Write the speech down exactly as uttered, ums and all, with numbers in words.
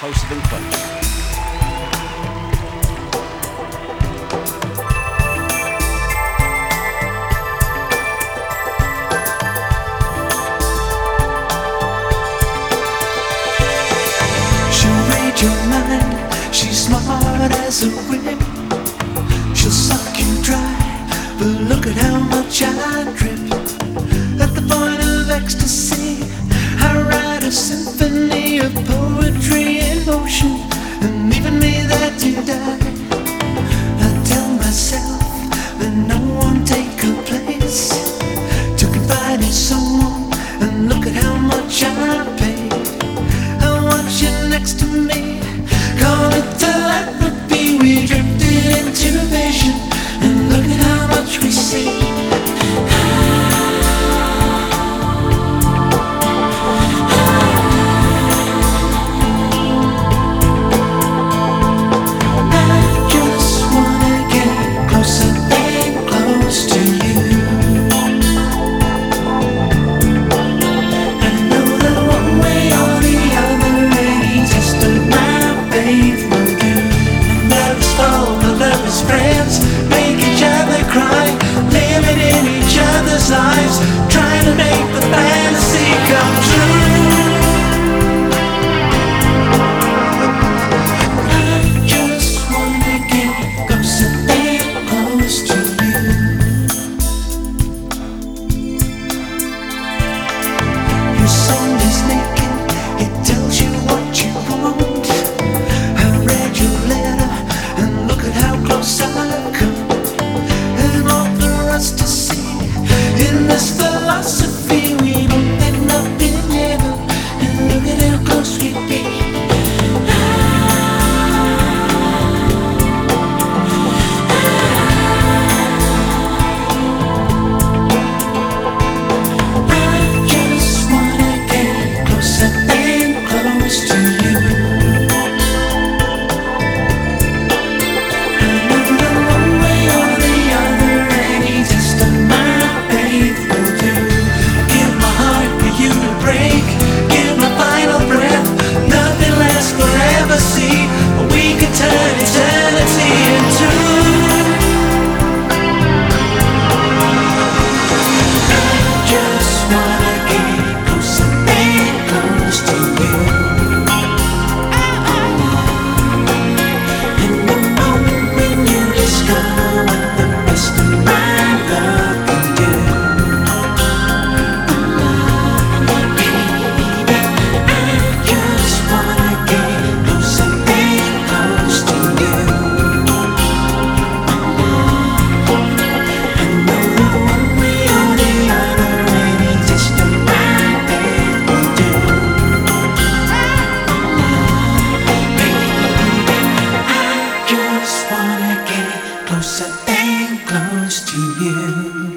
Closer Than Close. She'll read your mind, she's smart as a whip. She'll suck you dry, but look at how much I drip. At the point of ecstasy, I write a symphony of poetry in motion, and leaving me there to die. I tell myself that no one take her place, to confide in someone, and look at how much I paid. I want you next to me, call it telepathy. We drifted into vision, and look at how much we see. Lives, trying to make the fantasy come true. I just wanna get closer and close to you. Your song is naked, it tells you what you want. I read your letter, and look at how close I come. And all for us to see in this philosophy, we don't end up in heaven, and look at how close we be. I just wanna get closer and close to you. I know that one way or the other, any test of mine will do. Give my heart for you to break, give my final breath, nothing lasts forever. See, we could turn eternity into. I just wanna get closer and close to you. And the moment when you discover what the rest of my love can do. Closer and close to you.